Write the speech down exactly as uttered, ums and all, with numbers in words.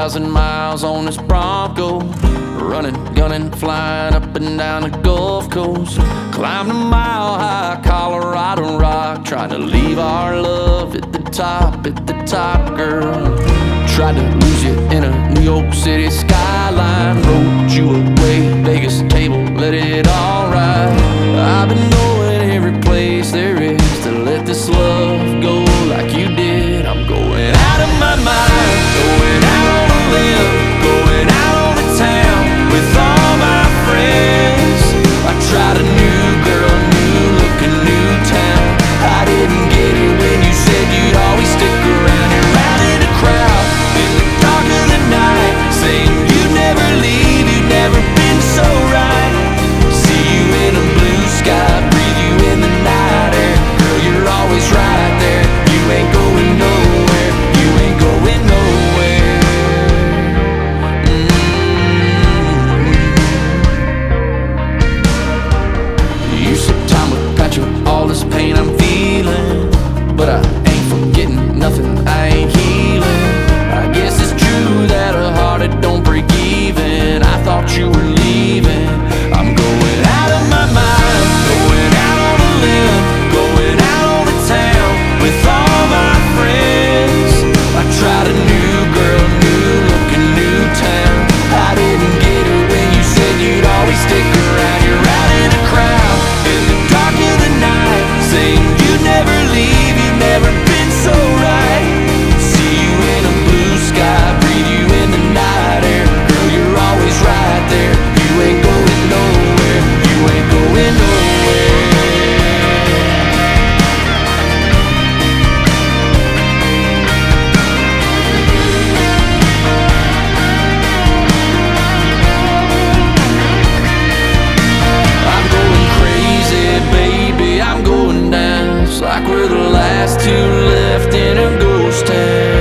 thousand miles on this Bronco, running, gunning, flying up and down the Gulf Coast. Climbed a mile high Colorado rock, trying to leave our love at the top, at the top, girl. Tried to lose you in a New York City skyline, wrote you away, Vegas table, let it all ride. I've been going every place there is to let this love go like you did. I'm going out of my mind, going out on a limb, going out on the town with all my friends. I tried a new girl, new look, a new town. I didn't get it when you said you'd always stick around. You're out in the crowd in the dark of the night, saying you'd never leave, you've never been so right. See you in a blue sky, breathe you in the night air. Girl, you're always right there. You ain't going nowhere, you ain't going nowhere. Mm-hmm. You said time would got you all this pain I'm feeling, but I ain't forgetting nothing, I ain't healing. I guess it's true that a heart that don't break even. I thought you were leaving. I'm going out of my mind, going out on a limb, going out on the town with all my friends. I tried a new girl, new look, a new town. I didn't get it when you said you'd always stick around. You're out in the crowd in the dark of the night, saying you'd never leave, you've never been so right. See you in a blue sky, breathe you in the night air. Girl, you're always right there. You ain't going nowhere, you ain't going nowhere. I'm going crazy, baby, I'm going down. It's like we're the last two left in a ghost town.